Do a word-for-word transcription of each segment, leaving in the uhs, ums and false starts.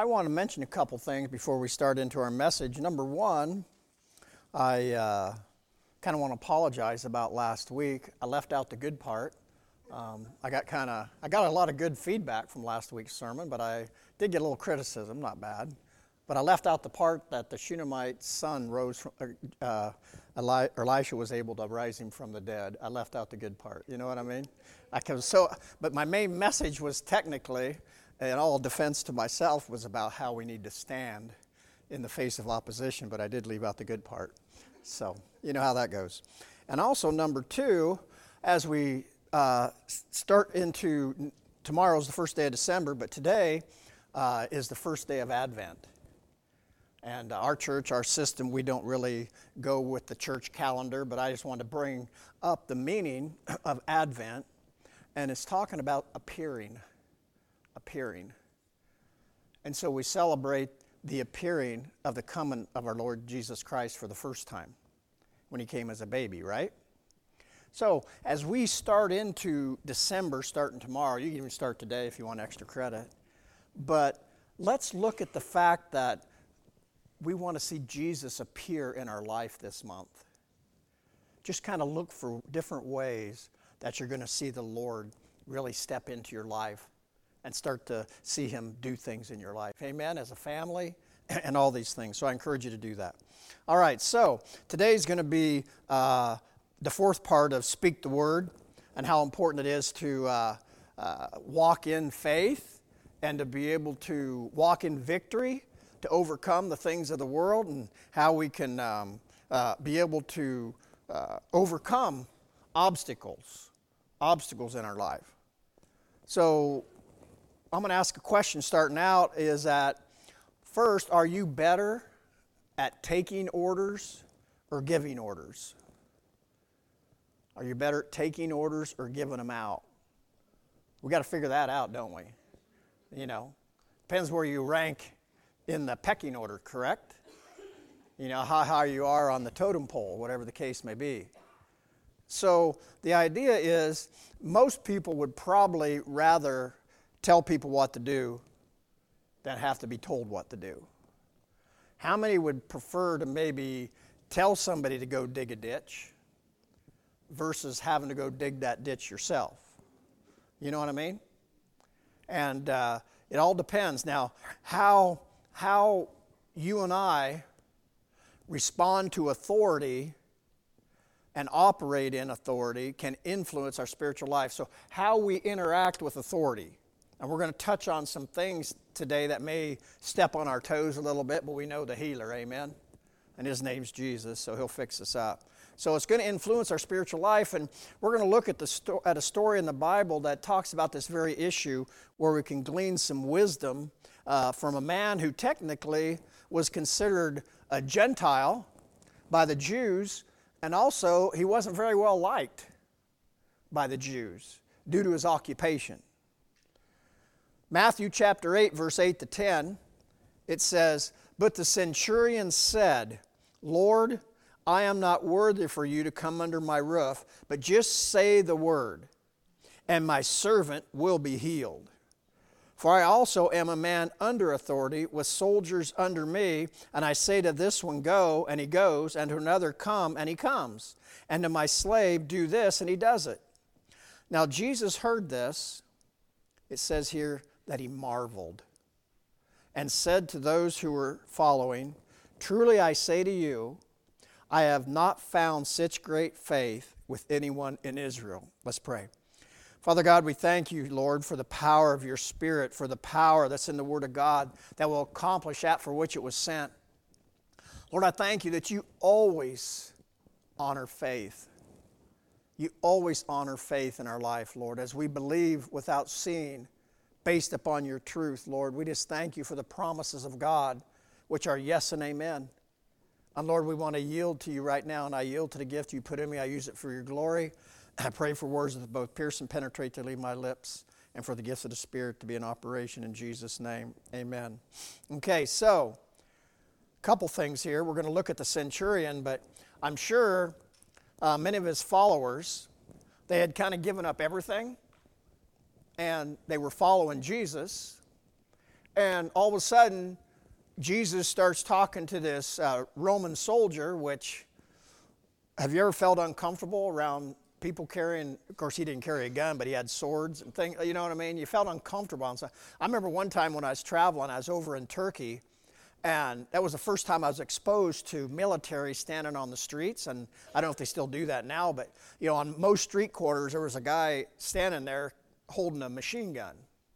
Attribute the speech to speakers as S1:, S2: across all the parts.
S1: I want to mention a couple things before we start into our message. Number one, I uh, kind of want to apologize about last week. I left out the good part. Um, I got kind of, I got a lot of good feedback from last week's sermon, but I did get a little criticism, not bad. But I left out the part that the Shunammite son rose from, uh, Eli- Elisha was able to rise him from the dead. I left out the good part. You know what I mean? I was so, but my main message was technically, in all defense to myself, was about how we need to stand in the face of opposition, but I did leave out the good part. So, you know how that goes. And also, number two, as we uh, start into, tomorrow's the first day of December, but today uh, is the first day of Advent. And our church, our system, we don't really go with the church calendar, but I just wanted to bring up the meaning of Advent, and it's talking about appearing, appearing. And so we celebrate the appearing of the coming of our Lord Jesus Christ for the first time, when he came as a baby, right? So as we start into December, starting tomorrow, you can even start today if you want extra credit, but let's look at the fact that we want to see Jesus appear in our life this month. Just kind of look for different ways that you're going to see the Lord really step into your life and start to see him do things in your life. Amen, as a family and all these things. So I encourage you to do that. All right, so today's going to be uh, the fourth part of Speak the Word and how important it is to uh, uh, walk in faith and to be able to walk in victory, to overcome the things of the world, and how we can um, uh, be able to uh, overcome obstacles, obstacles in our life. So I'm going to ask a question starting out, is that first, are you better at taking orders or giving orders? Are you better at taking orders or giving them out? We got to figure that out, don't we? You know, depends where you rank in the pecking order, correct? You know, how high you are on the totem pole, whatever the case may be. So the idea is most people would probably rather tell people what to do than have to be told what to do. How many would prefer to maybe tell somebody to go dig a ditch versus having to go dig that ditch yourself? You know what I mean? And uh, it all depends. Now, how... how you and I respond to authority and operate in authority can influence our spiritual life. So how we interact with authority. And we're going to touch on some things today that may step on our toes a little bit, but we know the healer, amen? And his name's Jesus, so he'll fix us up. So it's going to influence our spiritual life, and we're going to look at the sto- at a story in the Bible that talks about this very issue where we can glean some wisdom Uh, from a man who technically was considered a Gentile by the Jews, and also he wasn't very well liked by the Jews due to his occupation. Matthew chapter eight, verse eight to ten, it says, "But the centurion said, 'Lord, I am not worthy for you to come under my roof, but just say the word, and my servant will be healed. For I also am a man under authority, with soldiers under me, and I say to this one, go, and he goes, and to another, come, and he comes, and to my slave, do this, and he does it.' Now Jesus heard this," it says here that he marveled, "and said to those who were following, 'Truly I say to you, I have not found such great faith with anyone in Israel.'" Let's pray. Father God, we thank you, Lord, for the power of your Spirit, for the power that's in the Word of God that will accomplish that for which it was sent. Lord, I thank you that you always honor faith. You always honor faith in our life, Lord, as we believe without seeing, based upon your truth, Lord. We just thank you for the promises of God, which are yes and amen. And Lord, we want to yield to you right now, and I yield to the gift you put in me. I use it for your glory. I pray for words that both pierce and penetrate to leave my lips, and for the gifts of the Spirit to be in operation in Jesus' name. Amen. Okay, so a couple things here. We're going to look at the centurion, but I'm sure uh, many of his followers, they had kind of given up everything, and they were following Jesus, And all of a sudden, Jesus starts talking to this uh, Roman soldier, which, have you ever felt uncomfortable around people carrying, of course he didn't carry a gun, but he had swords and things, you know what I mean? You felt uncomfortable. And so I remember one time when I was traveling, I was over in Turkey, and that was the first time I was exposed to military standing on the streets. And I don't know if they still do that now, but you know, on most street corners, there was a guy standing there holding a machine gun,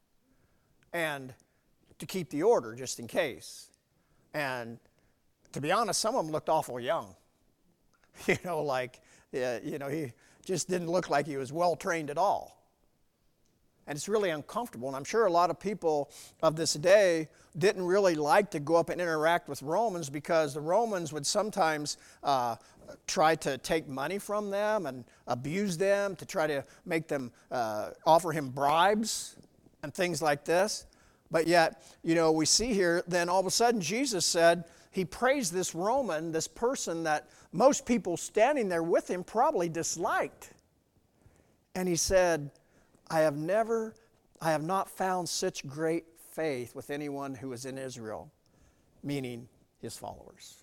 S1: and to keep the order just in case. And to be honest, some of them looked awful young. You know, like, uh, you know, he just didn't look like he was well trained at all. And it's really uncomfortable. And I'm sure a lot of people of this day didn't really like to go up and interact with Romans, because the Romans would sometimes uh, try to take money from them and abuse them, to try to make them uh, offer him bribes and things like this. But yet, you know, we see here, then all of a sudden Jesus said, he praised this Roman, this person that most people standing there with him probably disliked. And he said, I have never, I have not found such great faith with anyone who is in Israel, meaning his followers.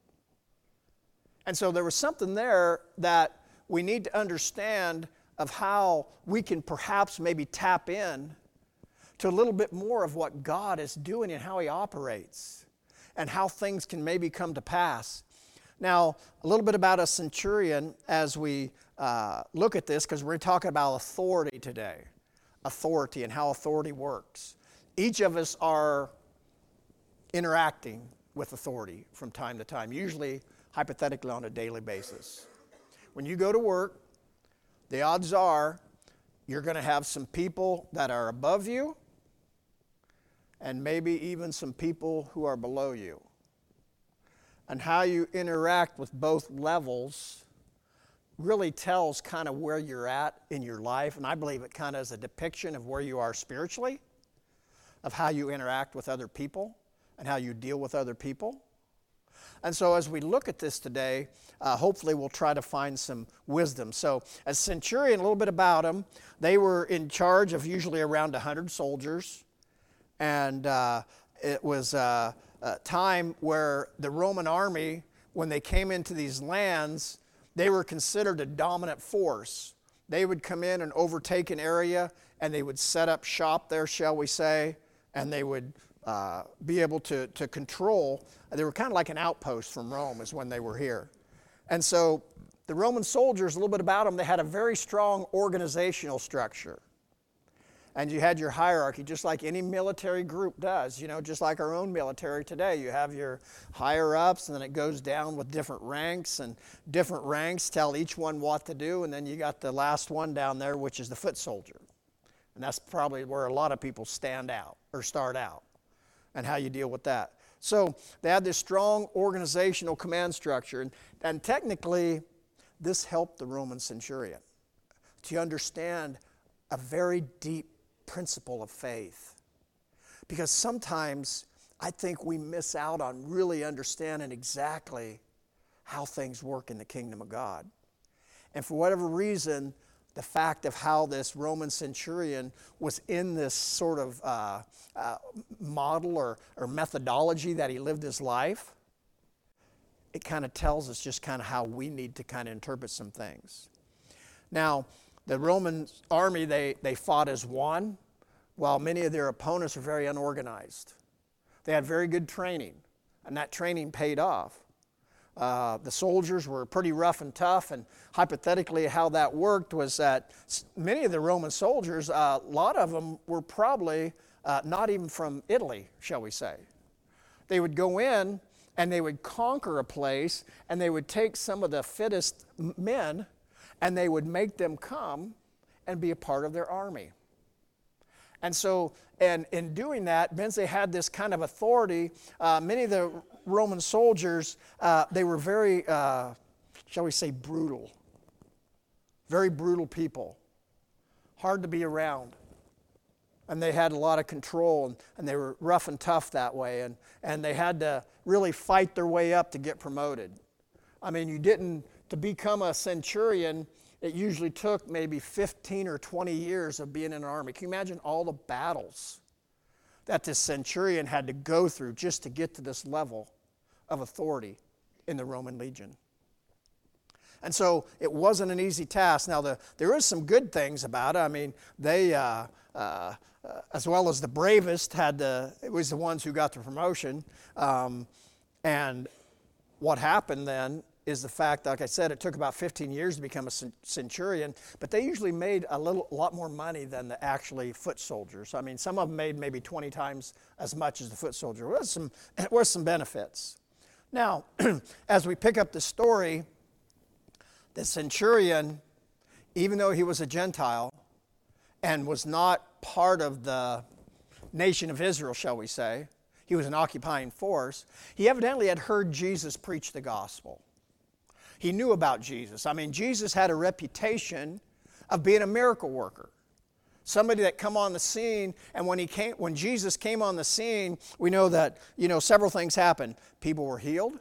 S1: And so there was something there that we need to understand of how we can perhaps maybe tap in to a little bit more of what God is doing and how he operates, and how things can maybe come to pass. Now, a little bit about a centurion as we uh, look at this, because we're talking about authority today. Authority and how authority works. Each of us are interacting with authority from time to time, usually hypothetically on a daily basis. When you go to work, the odds are you're going to have some people that are above you, and maybe even some people who are below you. And how you interact with both levels really tells kind of where you're at in your life. And I believe it kind of is a depiction of where you are spiritually, of how you interact with other people and how you deal with other people. And so as we look at this today, uh, hopefully we'll try to find some wisdom. So as centurion, a little bit about them. They were in charge of usually around one hundred soldiers. And uh, it was uh, a time where the Roman army, when they came into these lands, they were considered a dominant force. They would come in and overtake an area, and they would set up shop there, shall we say, and they would uh, be able to, to control. They were kind of like an outpost from Rome is when they were here. And so the Roman soldiers, a little bit about them, they had a very strong organizational structure. And you had your hierarchy, just like any military group does, you know, just like our own military today. You have your higher ups, and then it goes down with different ranks, and different ranks tell each one what to do, and then you got the last one down there, which is the foot soldier. And that's probably where a lot of people stand out or start out, and how you deal with that. So they had this strong organizational command structure, and, and technically this helped the Roman centurion to understand a very deep principle of faith. Because sometimes I think we miss out on really understanding exactly how things work in the kingdom of God. And for whatever reason, the fact of how this Roman centurion was in this sort of uh, uh, model or, or methodology that he lived his life, it kind of tells us just kind of how we need to kind of interpret some things. Now, the Roman army, they, they fought as one, while many of their opponents were very unorganized. They had very good training, and that training paid off. Uh, the soldiers were pretty rough and tough, and hypothetically how that worked was that many of the Roman soldiers, uh, a lot of them were probably uh, not even from Italy, shall we say. They would go in and they would conquer a place, and they would take some of the fittest men, and they would make them come and be a part of their army. And so, and in doing that, means they had this kind of authority. Uh, many of the Roman soldiers, uh, they were very, uh, shall we say, brutal. Very brutal people. Hard to be around. And they had a lot of control, and, and they were rough and tough that way. And, and they had to really fight their way up to get promoted. I mean, you didn't, to become a centurion, it usually took maybe fifteen or twenty years of being in an army. Can you imagine all the battles that this centurion had to go through just to get to this level of authority in the Roman legion. And so it wasn't an easy task. Now, the, there is some good things about it. I mean, they, uh, uh, uh, as well as the bravest, had the, it was the ones who got the promotion. Um, and what happened then is the fact, like I said, it took about fifteen years to become a centurion, but they usually made a little, a lot more money than the actually foot soldiers. I mean, some of them made maybe twenty times as much as the foot soldier. There was some, there were some benefits. Now, as we pick up the story, the centurion, even though he was a Gentile and was not part of the nation of Israel, shall we say, he was an occupying force, he evidently had heard Jesus preach the gospel. He knew about Jesus. I mean, Jesus had a reputation of being a miracle worker. Somebody that come on the scene, and when he came, when Jesus came on the scene, we know that, you know, several things happened. People were healed,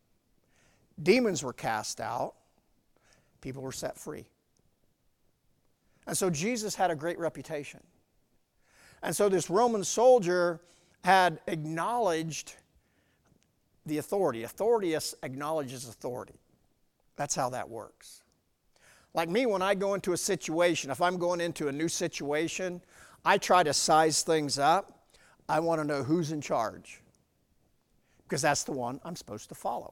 S1: demons were cast out, people were set free. And so Jesus had a great reputation. And so this Roman soldier had acknowledged the authority. Authority acknowledges authority. That's how that works. Like me, when I go into a situation, if I'm going into a new situation, I try to size things up. I want to know who's in charge, because that's the one I'm supposed to follow.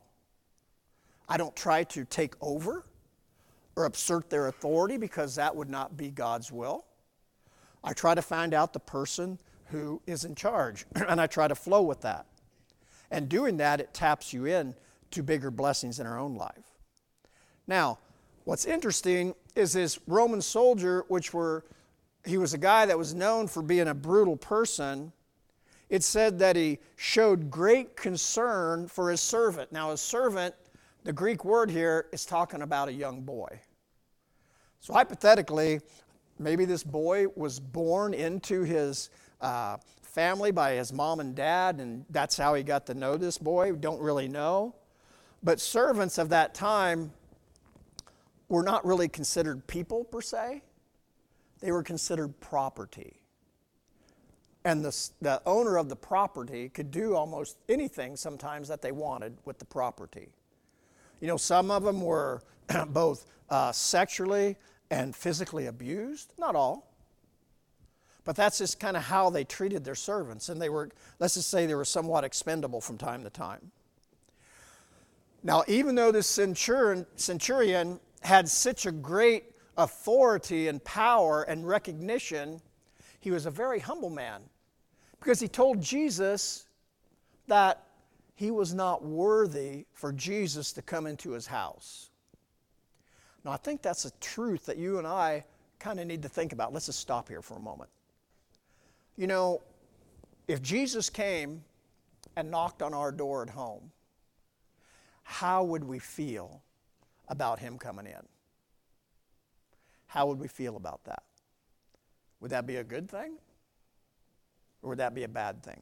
S1: I don't try to take over or assert their authority, because that would not be God's will. I try to find out the person who is in charge, and I try to flow with that. And doing that, it taps you in to bigger blessings in our own life. Now, what's interesting is this Roman soldier, which were, he was a guy that was known for being a brutal person. It said that he showed great concern for his servant. Now, his servant, the Greek word here is talking about a young boy. So hypothetically, maybe this boy was born into his uh, family by his mom and dad, and that's how he got to know this boy. We don't really know. But servants of that time were not really considered people per se. They were considered property. And the, the owner of the property could do almost anything sometimes that they wanted with the property. You know, some of them were both uh, sexually and physically abused. Not all. But that's just kind of how they treated their servants. And they were, let's just say they were somewhat expendable from time to time. Now, even though this centurion, centurion had such a great authority and power and recognition, he was a very humble man, because he told Jesus that he was not worthy for Jesus to come into his house. Now, I think that's a truth that you and I kind of need to think about. Let's just stop here for a moment. You know, if Jesus came and knocked on our door at home, how would we feel about him coming in? How would we feel about that? Would that be a good thing? Or would that be a bad thing?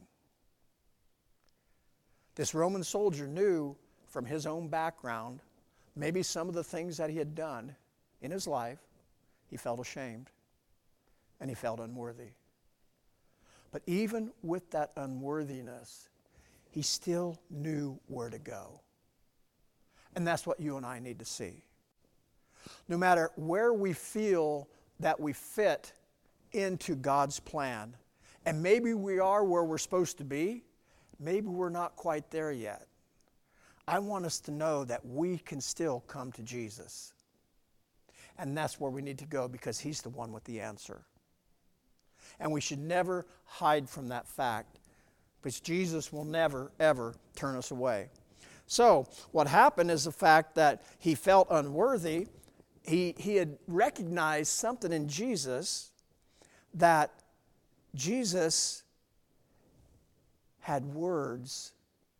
S1: This Roman soldier knew from his own background, maybe some of the things that he had done in his life, he felt ashamed and he felt unworthy. But even with that unworthiness, he still knew where to go. And that's what you and I need to see. No matter where we feel that we fit into God's plan, and maybe we are where we're supposed to be, maybe we're not quite there yet. I want us to know that we can still come to Jesus. And that's where we need to go, because he's the one with the answer. And we should never hide from that fact, because Jesus will never, ever turn us away. So what happened is the fact that he felt unworthy. He, he had recognized something in Jesus, that Jesus had words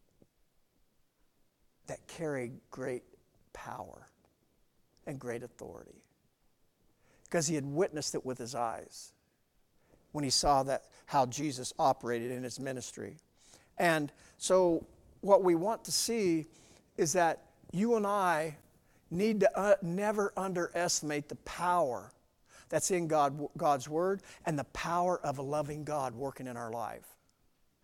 S1: that carried great power and great authority, because he had witnessed it with his eyes when he saw that how Jesus operated in his ministry. And so what we want to see is that you and I need to uh, never underestimate the power that's in God, God's Word, and the power of a loving God working in our life.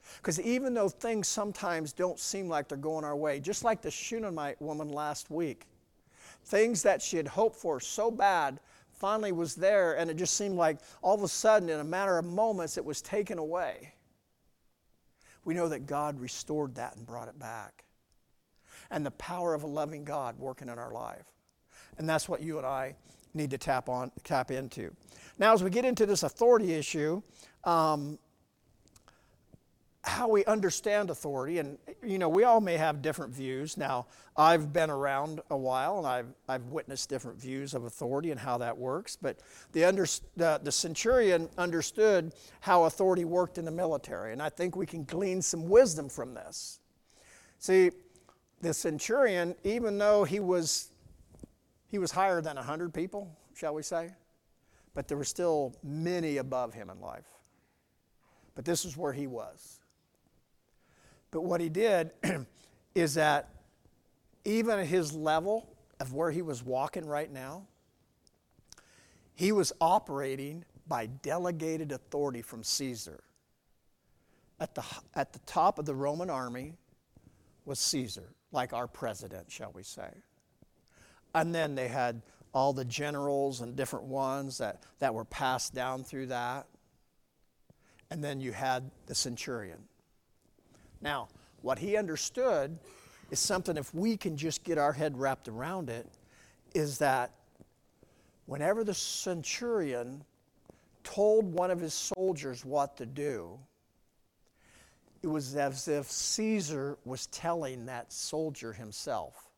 S1: Because even though things sometimes don't seem like they're going our way, just like the Shunammite woman last week, things that she had hoped for so bad finally was there, and it just seemed like all of a sudden, in a matter of moments, it was taken away. We know that God restored that and brought it back. And the power of a loving God working in our life. And that's what you and I need to tap on, tap into. Now, as we get into this authority issue, um, how we understand authority, and you know, we all may have different views. Now, I've been around a while, and I've I've witnessed different views of authority and how that works. But the under, the, the centurion understood how authority worked in the military, and I think we can glean some wisdom from this. See, the centurion, even though he was he was higher than a hundred people, shall we say, but there were still many above him in life. But this is where he was. But what he did is that even at his level of where he was walking right now, he was operating by delegated authority from Caesar. At the, at the top of the Roman army was Caesar, like our president, shall we say. And then they had all the generals and different ones that, that were passed down through that. And then you had the centurion. Now, what he understood is something, if we can just get our head wrapped around it, is that whenever the centurion told one of his soldiers what to do, it was as if Caesar was telling that soldier himself.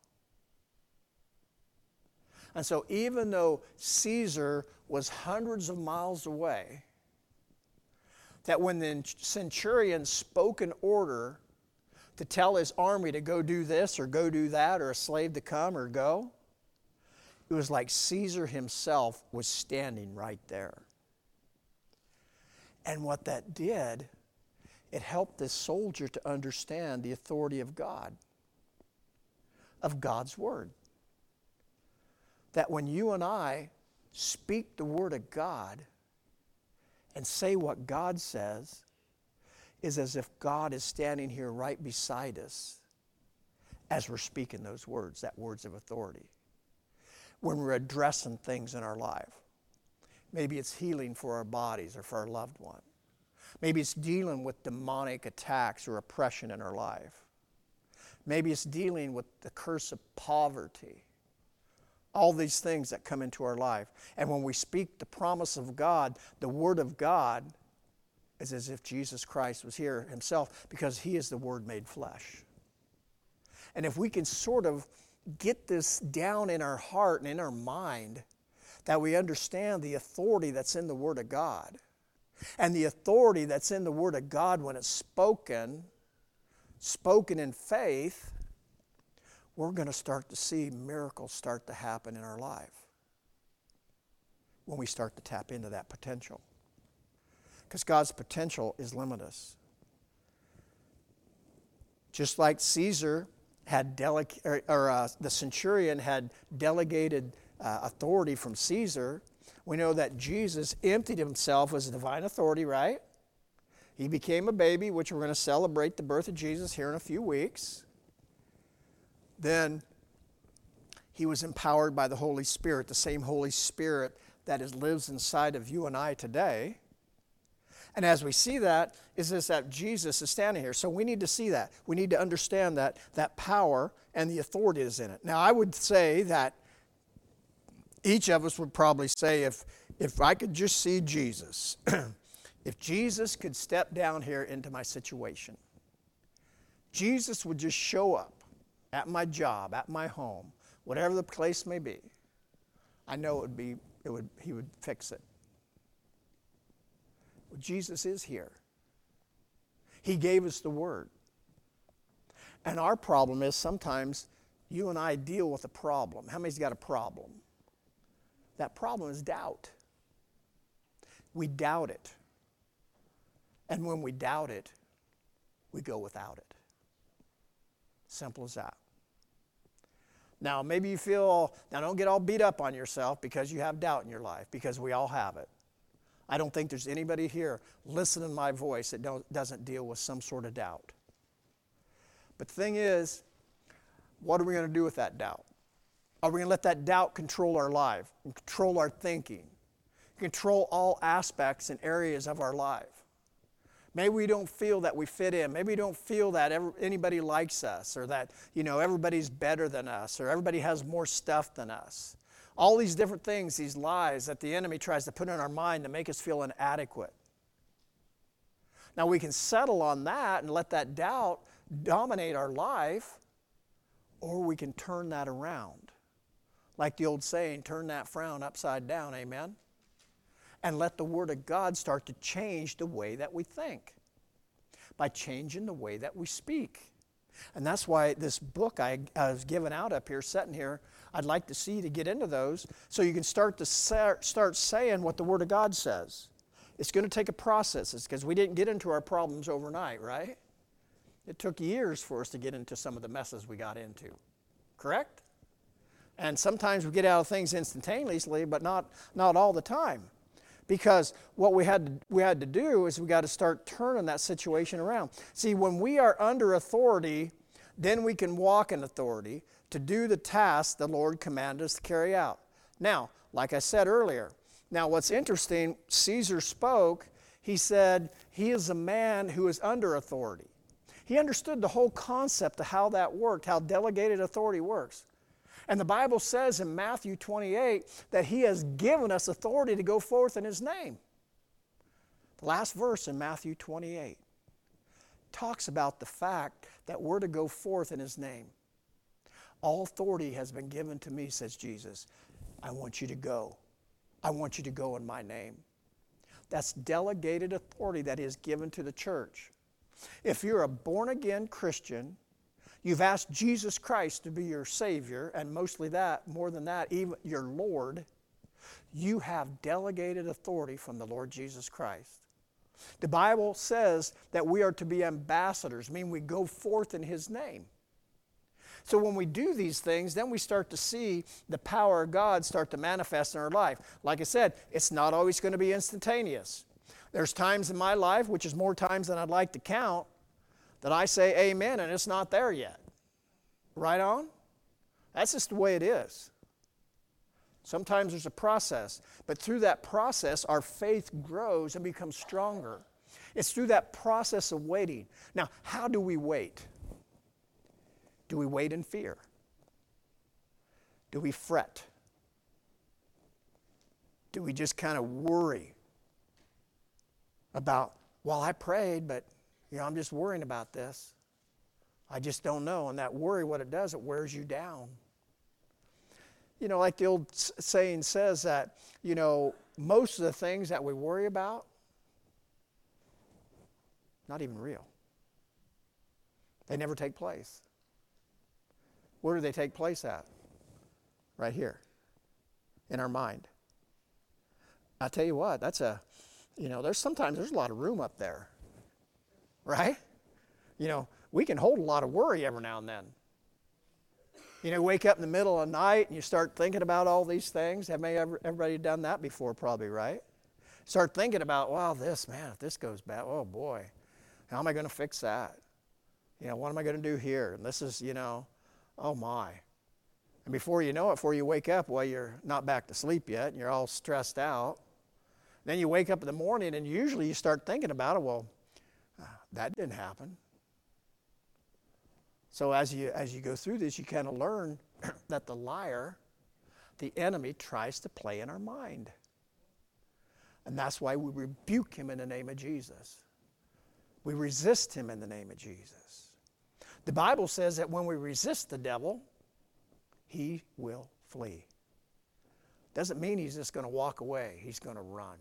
S1: And so even though Caesar was hundreds of miles away, that when the centurion spoke an order to tell his army to go do this or go do that, or a slave to come or go, it was like Caesar himself was standing right there. And what that did, it helped this soldier to understand the authority of God, of God's word. That when you and I speak the word of God and say what God says, is as if God is standing here right beside us as we're speaking those words, that words of authority. When we're addressing things in our life. Maybe it's healing for our bodies or for our loved one. Maybe it's dealing with demonic attacks or oppression in our life. Maybe it's dealing with the curse of poverty. All these things that come into our life. And when we speak the promise of God, the word of God, is as if Jesus Christ was here himself, because he is the word made flesh. And if we can sort of get this down in our heart and in our mind, that we understand the authority that's in the word of God, and the authority that's in the word of God when it's spoken, spoken in faith, we're going to start to see miracles start to happen in our life when we start to tap into that potential. Because God's potential is limitless. Just like Caesar had dele- or, or uh, the centurion had delegated uh, authority from Caesar, we know that Jesus emptied himself as divine authority, right? He became a baby, which we're going to celebrate the birth of Jesus here in a few weeks. Then he was empowered by the Holy Spirit, the same Holy Spirit that is, lives inside of you and I today. And as we see that, is this that Jesus is standing here. So we need to see that. We need to understand that that power and the authority is in it. Now, I would say that each of us would probably say, if, if I could just see Jesus, if Jesus could step down here into my situation, Jesus would just show up at my job, at my home, whatever the place may be, I know it would be, it would, he would fix it. Well, Jesus is here. He gave us the word. And our problem is sometimes you and I deal with a problem. How many's got a problem? That problem is doubt. We doubt it. And when we doubt it, we go without it. Simple as that. Now, maybe you feel, now don't get all beat up on yourself because you have doubt in your life, because we all have it. I don't think there's anybody here listening to my voice that don't, doesn't deal with some sort of doubt. But the thing is, what are we going to do with that doubt? Are we going to let that doubt control our life, and control our thinking, control all aspects and areas of our life? Maybe we don't feel that we fit in. Maybe we don't feel that ever, anybody likes us, or that, you know, everybody's better than us, or everybody has more stuff than us. All these different things, these lies that the enemy tries to put in our mind to make us feel inadequate. Now we can settle on that and let that doubt dominate our life, or we can turn that around. Like the old saying, turn that frown upside down, amen? And let the Word of God start to change the way that we think by changing the way that we speak. And that's why this book I, I was given out up here, sitting here, I'd like to see you to get into those so you can start to sa- start saying what the Word of God says. It's going to take a process because we didn't get into our problems overnight, right? It took years for us to get into some of the messes we got into. Correct? And sometimes we get out of things instantaneously, but not, not all the time. Because what we had, to, we had to do is we got to start turning that situation around. See, when we are under authority, then we can walk in authority to do the task the Lord commanded us to carry out. Now, like I said earlier, now what's interesting, Caesar spoke, he said, he is a man who is under authority. He understood the whole concept of how that worked, how delegated authority works. And the Bible says in Matthew twenty-eight that he has given us authority to go forth in his name. The last verse in Matthew twenty-eight talks about the fact that we're to go forth in his name. All authority has been given to me, says Jesus. I want you to go. I want you to go in my name. That's delegated authority that is given to the church. If you're a born-again Christian, you've asked Jesus Christ to be your Savior, and mostly that, more than that, even your Lord, you have delegated authority from the Lord Jesus Christ. The Bible says that we are to be ambassadors, meaning we go forth in his name. So when we do these things, then we start to see the power of God start to manifest in our life. Like I said, it's not always going to be instantaneous. There's times in my life, which is more times than I'd like to count, that I say amen and it's not there yet. Right on? That's just the way it is. Sometimes there's a process, but through that process, our faith grows and becomes stronger. It's through that process of waiting. Now, how do we wait? Do we wait in fear? Do we fret? Do we just kind of worry about, well, I prayed, but you know, I'm just worrying about this. I just don't know. And that worry, what it does, it wears you down. You know, like the old saying says that, you know, most of the things that we worry about, not even real. They never take place. Where do they take place at? Right here, in our mind. I tell you what, that's a, you know, there's sometimes there's a lot of room up there. Right? You know, we can hold a lot of worry every now and then. You know, wake up in the middle of the night and you start thinking about all these things. Have everybody done that before probably, right? Start thinking about, wow, this, man, if this goes bad, oh boy, how am I going to fix that? You know, what am I going to do here? And this is, you know, oh my. And before you know it, before you wake up, well, you're not back to sleep yet and you're all stressed out. Then you wake up in the morning and usually you start thinking about it, well, that didn't happen. So as you as you go through this, you kind of learn that the liar, the enemy, tries to play in our mind. And that's why we rebuke him in the name of Jesus. We resist him in the name of Jesus. The Bible says that when we resist the devil, he will flee. Doesn't mean he's just going to walk away. He's going to run.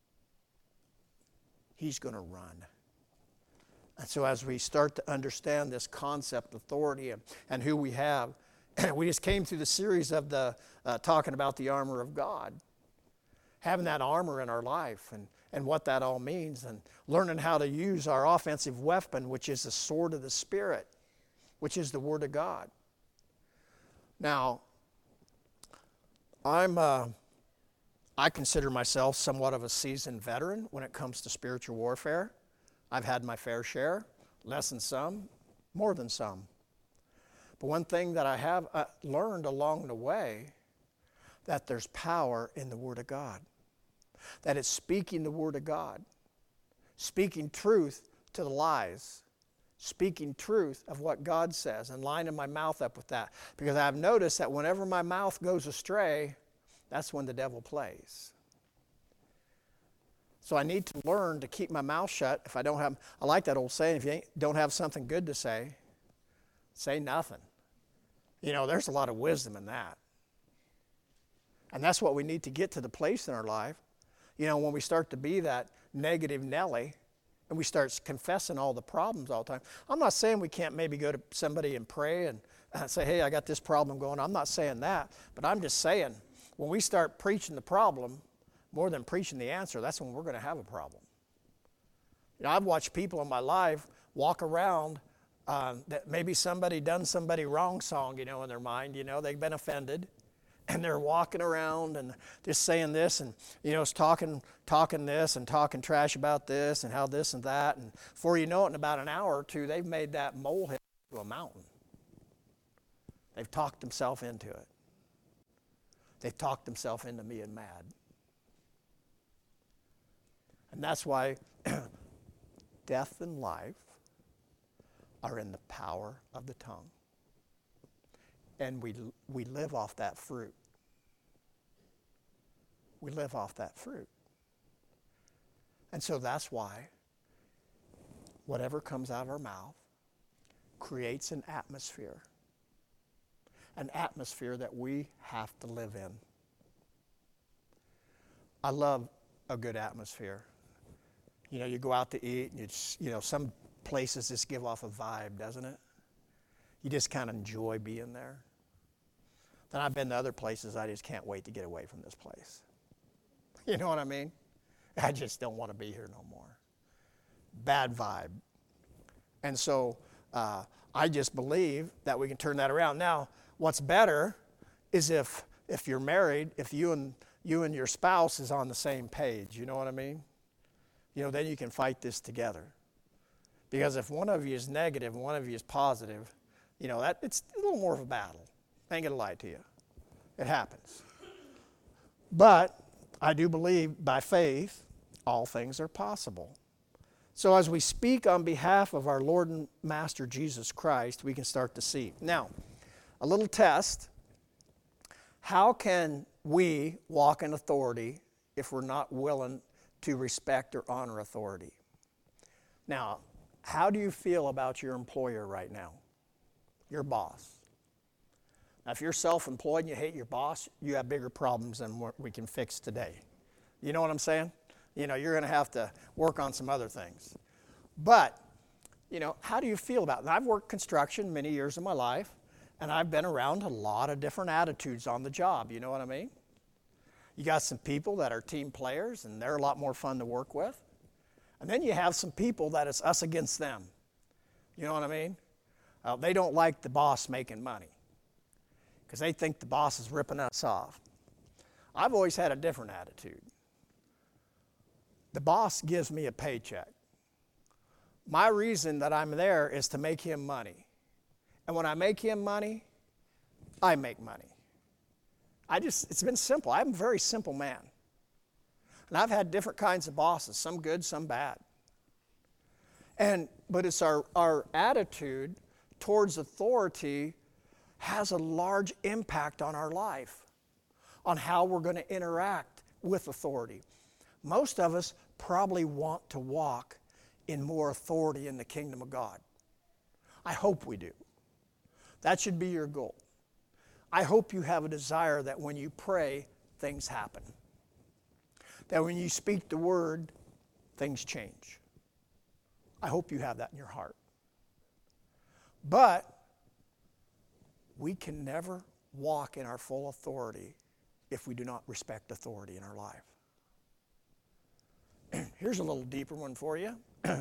S1: He's going to run. And so as we start to understand this concept, authority, and, and who we have, we just came through the series of the uh, talking about the armor of God. Having that armor in our life and, and what that all means, and learning how to use our offensive weapon, which is the sword of the Spirit, which is the Word of God. Now, I'm uh, I consider myself somewhat of a seasoned veteran when it comes to spiritual warfare. I've had my fair share, less than some, more than some. But one thing that I have uh, learned along the way, that there's power in the Word of God. That it's speaking the Word of God. Speaking truth to the lies. Speaking truth of what God says and lining my mouth up with that. Because I've noticed that whenever my mouth goes astray, that's when the devil plays. So I need to learn to keep my mouth shut. If I don't have, I like that old saying, if you ain't, don't have something good to say, say nothing. You know, there's a lot of wisdom in that. And that's what we need to get to the place in our life. You know, when we start to be that negative Nelly, and we start confessing all the problems all the time. I'm not saying we can't maybe go to somebody and pray and uh, say, hey, I got this problem going on. I'm not saying that. But I'm just saying, when we start preaching the problem more than preaching the answer, that's when we're going to have a problem. You know, I've watched people in my life walk around uh, that maybe somebody done somebody wrong song, you know, in their mind. You know, they've been offended. And they're walking around and just saying this and, you know, it's talking, talking this and talking trash about this and how this and that. And before you know it, in about an hour or two, they've made that molehill into a mountain. They've talked themselves into it. They've talked themselves into being mad. And that's why death and life are in the power of the tongue. And we we live off that fruit. We live off that fruit. And so that's why whatever comes out of our mouth creates an atmosphere. An atmosphere that we have to live in. I love a good atmosphere. You know, you go out to eat and you just, you know, some places just give off a vibe, doesn't it? You just kind of enjoy being there. Then I've been to other places, I just can't wait to get away from this place. You know what I mean? I just don't want to be here no more. Bad vibe. And so uh, I just believe that we can turn that around. Now, what's better is if if you're married, if you and you and your spouse is on the same page, you know what I mean? You know, then you can fight this together. Because if one of you is negative and one of you is positive, you know, that it's a little more of a battle. I ain't gonna lie to you. It happens. But I do believe by faith, all things are possible. So as we speak on behalf of our Lord and Master Jesus Christ, we can start to see. Now, a little test. How can we walk in authority if we're not willing to respect or honor authority? Now, how do you feel about your employer right now? Your boss. Now, if you're self-employed and you hate your boss, you have bigger problems than what we can fix today. You know what I'm saying? You know, you're going to have to work on some other things. But, you know, how do you feel about it? And I've worked construction many years of my life, and I've been around a lot of different attitudes on the job. You know what I mean? You got some people that are team players, and they're a lot more fun to work with. And then you have some people that it's us against them. You know what I mean? Uh, they don't like the boss making money because they think the boss is ripping us off. I've always had a different attitude. The boss gives me a paycheck. My reason that I'm there is to make him money. And when I make him money, I make money. I just, it's been simple. I'm a very simple man. And I've had different kinds of bosses, some good, some bad. And, but it's our, our attitude towards authority has a large impact on our life, on how we're going to interact with authority. Most of us probably want to walk in more authority in the kingdom of God. I hope we do. That should be your goal. I hope you have a desire that when you pray, things happen. That when you speak the word, things change. I hope you have that in your heart. But we can never walk in our full authority if we do not respect authority in our life. Here's a little deeper one for you.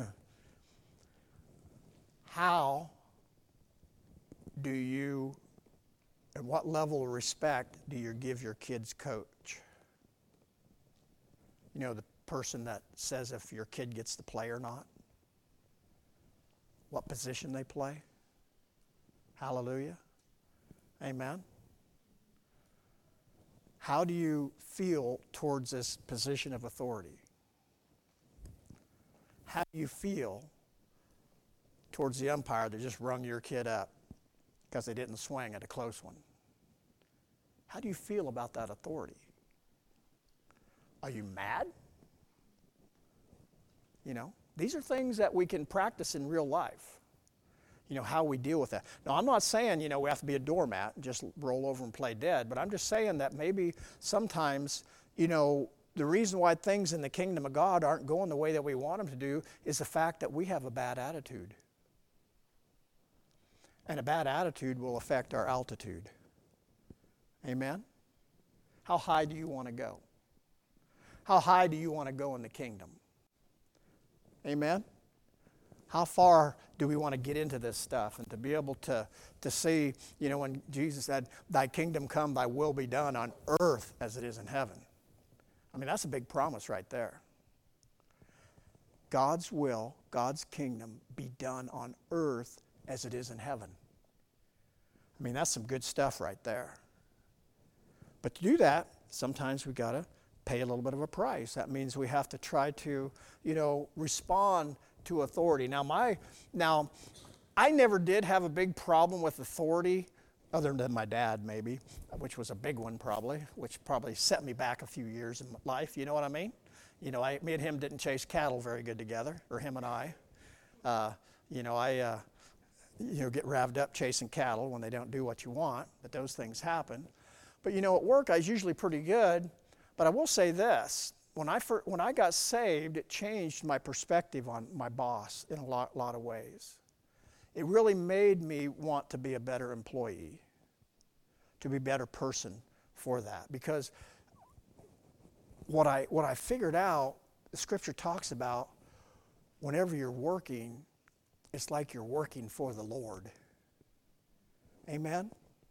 S1: How do you, and what level of respect do you give your kids' coach? You know, the person that says if your kid gets to play or not, what position they play. Hallelujah. Amen. How do you feel towards this position of authority? How do you feel towards the umpire that just rung your kid up because they didn't swing at a close one? How do you feel about that authority? Are you mad? You know, these are things that we can practice in real life. You know, how we deal with that. Now, I'm not saying, you know, we have to be a doormat and just roll over and play dead, but I'm just saying that maybe sometimes, you know, the reason why things in the kingdom of God aren't going the way that we want them to do is the fact that we have a bad attitude. And a bad attitude will affect our altitude. Amen? How high do you want to go? How high do you want to go in the kingdom? Amen? How far do we want to get into this stuff and to be able to, to see, you know, when Jesus said, thy kingdom come, thy will be done on earth as it is in heaven. I mean, that's a big promise right there. God's will, God's kingdom be done on earth as it is in heaven. I mean, that's some good stuff right there. But to do that, sometimes we've got to pay a little bit of a price. That means we have to try to, you know, respond to authority. Now, my, now, I never did have a big problem with authority, other than my dad maybe, which was a big one probably, which probably set me back a few years in life. You know what I mean? You know, I, me and him didn't chase cattle very good together, or him and I. Uh, you know, I, uh, you know, get revved up chasing cattle when they don't do what you want, but those things happen. But you know, at work I was usually pretty good. But I will say this. When I, first, when I got saved, it changed my perspective on my boss in a lot, lot of ways. It really made me want to be a better employee, to be a better person for that. Because what I, what I figured out, the scripture talks about, whenever you're working, it's like you're working for the Lord. Amen?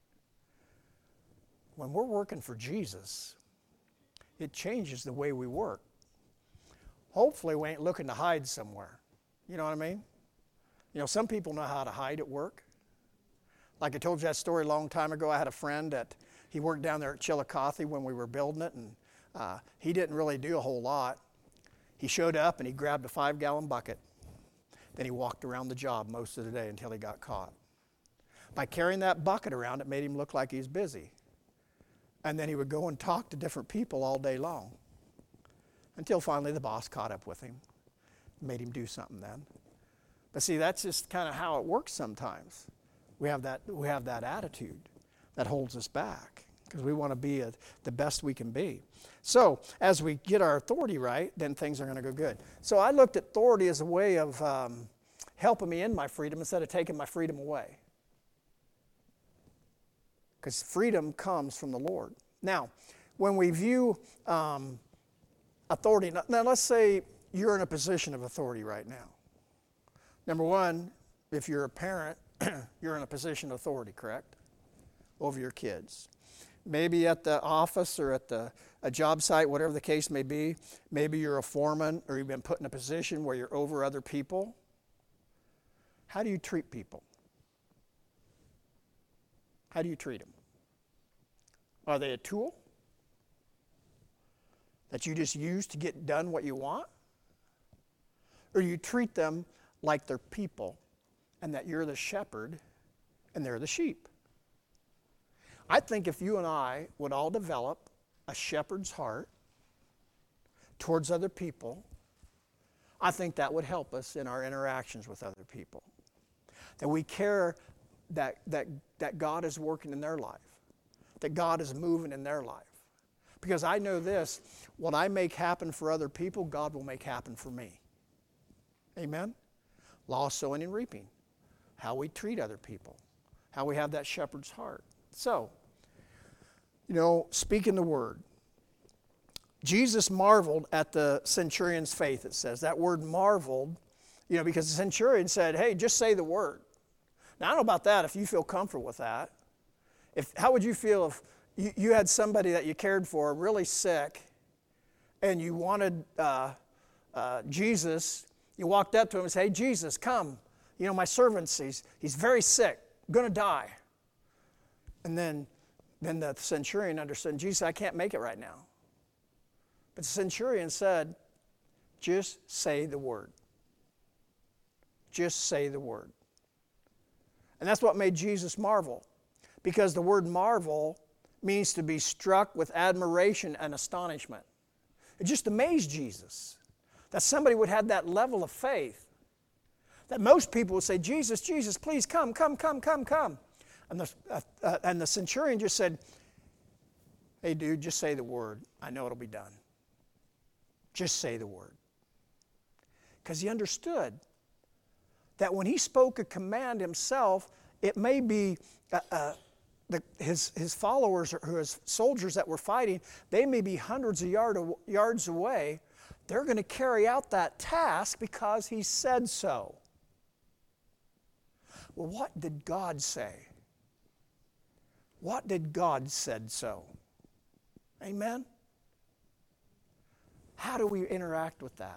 S1: When we're working for Jesus, it changes the way we work. Hopefully we ain't looking to hide somewhere. You know what I mean? You know, some people know how to hide at work. Like I told you that story a long time ago. I had a friend that he worked down there at Chillicothe when we were building it, and uh, he didn't really do a whole lot. He showed up and he grabbed a five-gallon bucket. Then he walked around the job most of the day until he got caught. By carrying that bucket around, it made him look like he's busy. And then he would go and talk to different people all day long until finally the boss caught up with him, made him do something then. But see, that's just kind of how it works sometimes. We have that, we have that attitude that holds us back because we want to be a, the best we can be. So as we get our authority right, then things are going to go good. So I looked at authority as a way of um, helping me in my freedom instead of taking my freedom away. Because freedom comes from the Lord. Now, when we view um, authority, now let's say you're in a position of authority right now. Number one, if you're a parent, you're in a position of authority, correct? Over your kids. Maybe at the office or at the a job site, whatever the case may be. Maybe you're a foreman or you've been put in a position where you're over other people. How do you treat people? How do you treat them? Are they a tool that you just use to get done what you want? Or you treat them like they're people and that you're the shepherd and they're the sheep? I think if you and I would all develop a shepherd's heart towards other people, I think that would help us in our interactions with other people. That we care that, that, that God is working in their life, that God is moving in their life. Because I know this, what I make happen for other people, God will make happen for me. Amen? Law of sowing and reaping. How we treat other people. How we have that shepherd's heart. So, you know, speaking the word. Jesus marveled at the centurion's faith, it says. That word marveled, you know, because the centurion said, hey, just say the word. Now, I don't know about that, if you feel comfortable with that. If, how would you feel if you, you had somebody that you cared for really sick, and you wanted uh, uh, Jesus, you walked up to him and said, hey, Jesus, come. You know, my servant, he's, he's very sick, going to die. And then, then the centurion understood, Jesus, I can't make it right now. But the centurion said, just say the word. Just say the word. And that's what made Jesus marvel. Because the word marvel means to be struck with admiration and astonishment. It just amazed Jesus that somebody would have that level of faith. That most people would say, Jesus, Jesus, please come, come, come, come, come. And the, uh, uh, and the centurion just said, hey, dude, just say the word. I know it'll be done. Just say the word. Because he understood that when he spoke a command himself, it may be uh, uh, the, his, his followers or his soldiers that were fighting, they may be hundreds of yard, yards away. They're going to carry out that task because he said so. Well, what did God say? What did God said so? Amen? How do we interact with that?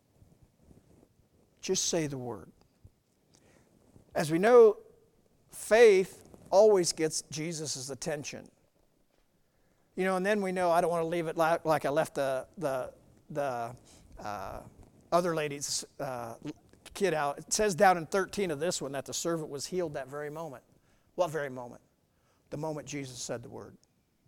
S1: Just say the word. As we know, faith always gets Jesus' attention. You know, and then we know, I don't want to leave it like, like I left the, the, the uh, other lady's uh, kid out. It says down in thirteen of this one that the servant was healed that very moment. What very moment? The moment Jesus said the word.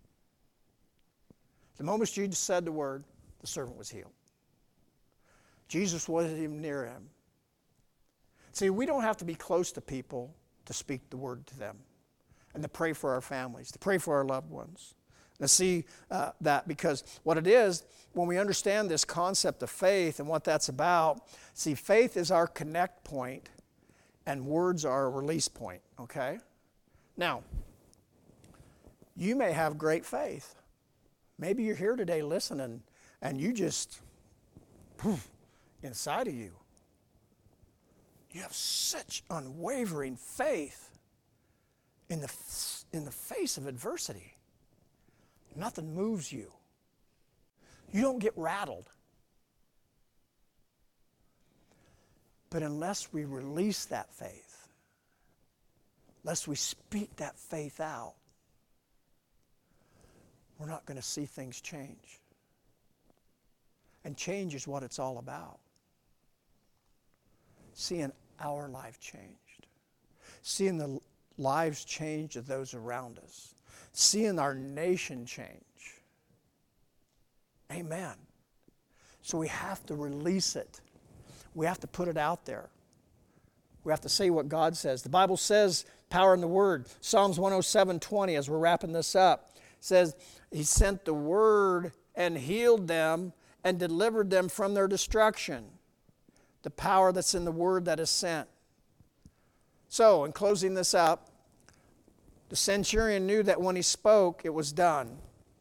S1: The moment Jesus said the word, the servant was healed. Jesus wasn't even near him. See, we don't have to be close to people to speak the word to them and to pray for our families, to pray for our loved ones. To see uh, that, because what it is, when we understand this concept of faith and what that's about, see, faith is our connect point and words are a release point, okay? Now, you may have great faith. Maybe you're here today listening and you just, poof, inside of you, you have such unwavering faith in the, in the face of adversity. Nothing moves you. You don't get rattled. But unless we release that faith, unless we speak that faith out, we're not going to see things change. And change is what it's all about. Seeing our life changed. Seeing the lives changed of those around us. Seeing our nation change. Amen. So we have to release it. We have to put it out there. We have to say what God says. The Bible says, power in the word. Psalms one oh seven twenty, as we're wrapping this up, says, he sent the word and healed them and delivered them from their destruction. The power that's in the word that is sent. So, in closing this up, the centurion knew that when he spoke, it was done.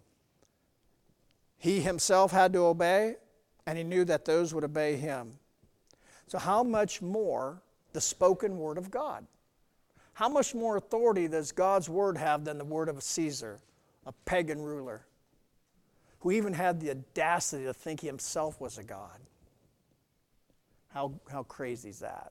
S1: He himself had to obey, and he knew that those would obey him. So how much more the spoken word of God? How much more authority does God's word have than the word of Caesar, a pagan ruler, who even had the audacity to think he himself was a god? How, how crazy is that?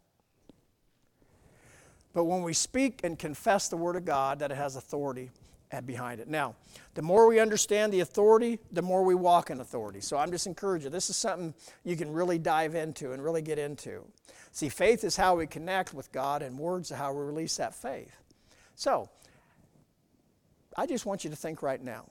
S1: But when we speak and confess the word of God, that it has authority behind it. Now, the more we understand the authority, the more we walk in authority. So I'm just encouraging you. This is something you can really dive into and really get into. See, faith is how we connect with God, and words are how we release that faith. So, I just want you to think right now.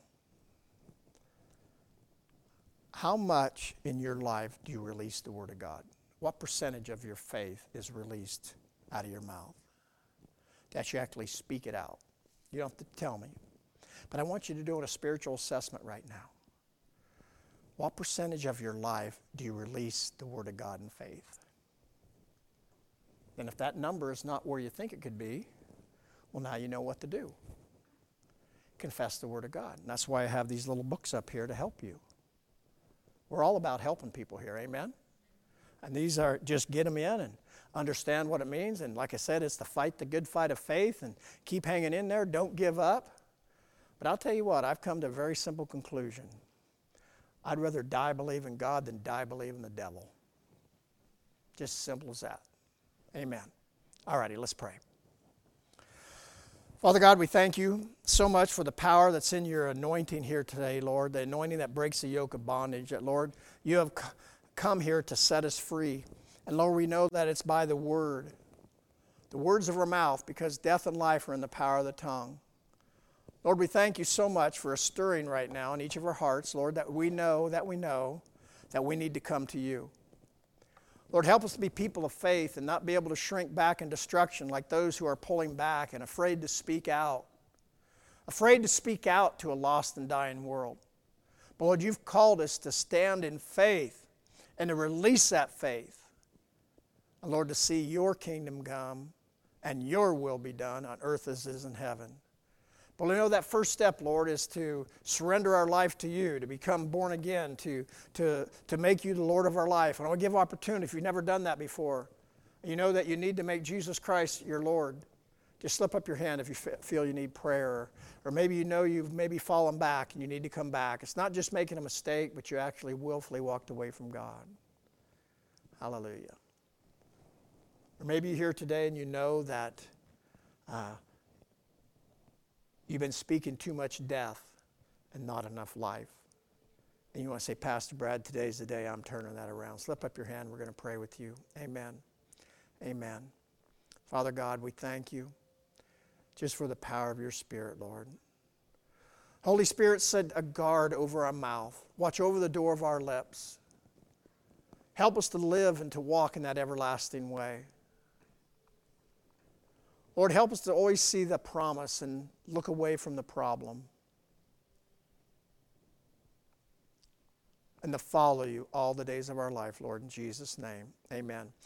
S1: How much in your life do you release the word of God? What percentage of your faith is released out of your mouth? That you actually speak it out. You don't have to tell me. But I want you to do a spiritual assessment right now. What percentage of your life do you release the word of God in faith? And if that number is not where you think it could be, well, now you know what to do. Confess the word of God. And that's why I have these little books up here to help you. We're all about helping people here, amen? And these are just get them in and understand what it means. And like I said, it's to fight the good fight of faith and keep hanging in there. Don't give up. But I'll tell you what, I've come to a very simple conclusion. I'd rather die believing God than die believing the devil. Just simple as that. Amen. All righty, let's pray. Father God, we thank you so much for the power that's in your anointing here today, Lord, the anointing that breaks the yoke of bondage, that, Lord, you have come here to set us free. And, Lord, we know that it's by the word, the words of our mouth, because death and life are in the power of the tongue. Lord, we thank you so much for a stirring right now in each of our hearts, Lord, that we know, that we know, that we need to come to you. Lord, help us to be people of faith and not be able to shrink back in destruction like those who are pulling back and afraid to speak out. Afraid to speak out to a lost and dying world. But Lord, you've called us to stand in faith and to release that faith. And Lord, to see your kingdom come and your will be done on earth as it is in heaven. But we know that first step, Lord, is to surrender our life to you, to become born again, to, to, to make you the Lord of our life. And I want to give opportunity if you've never done that before. You know that you need to make Jesus Christ your Lord. Just slip up your hand if you feel you need prayer. Or, or maybe you know you've maybe fallen back and you need to come back. It's not just making a mistake, but you actually willfully walked away from God. Hallelujah. Or maybe you're here today and you know that uh, you've been speaking too much death and not enough life. And you want to say, Pastor Brad, today's the day I'm turning that around. Slip up your hand. We're going to pray with you. Amen. Amen. Father God, we thank you just for the power of your Spirit, Lord. Holy Spirit, set a guard over our mouth. Watch over the door of our lips. Help us to live and to walk in that everlasting way. Lord, help us to always see the promise and look away from the problem. And to follow you all the days of our life, Lord, in Jesus' name. Amen.